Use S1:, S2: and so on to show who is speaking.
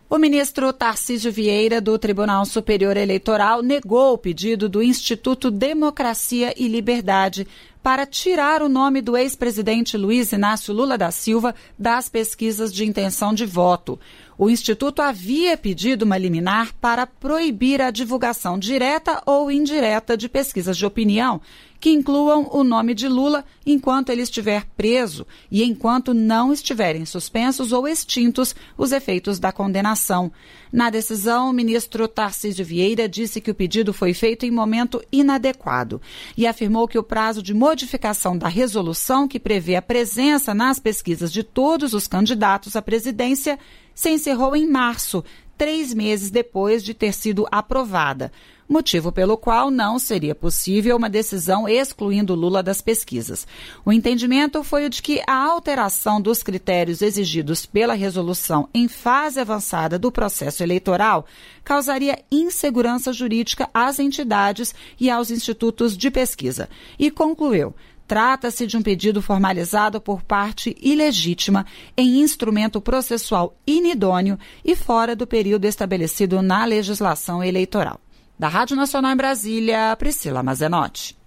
S1: O ministro Tarcísio Vieira, do Tribunal Superior Eleitoral, negou o pedido do Instituto Democracia e Liberdade para tirar o nome do ex-presidente Luiz Inácio Lula da Silva das pesquisas de intenção de voto. O Instituto havia pedido uma liminar para proibir a divulgação direta ou indireta de pesquisas de opinião que incluam o nome de Lula enquanto ele estiver preso e enquanto não estiverem suspensos ou extintos os efeitos da condenação. Na decisão, o ministro Tarcísio Vieira disse que o pedido foi feito em momento inadequado e afirmou que o prazo de modificação da resolução que prevê a presença nas pesquisas de todos os candidatos à presidência se encerrou em março, 3 meses depois de ter sido aprovada, motivo pelo qual não seria possível uma decisão excluindo Lula das pesquisas. O entendimento foi o de que a alteração dos critérios exigidos pela resolução em fase avançada do processo eleitoral causaria insegurança jurídica às entidades e aos institutos de pesquisa. E concluiu: trata-se de um pedido formalizado por parte ilegítima em instrumento processual inidôneo e fora do período estabelecido na legislação eleitoral. Da Rádio Nacional em Brasília, Priscila Mazenotti.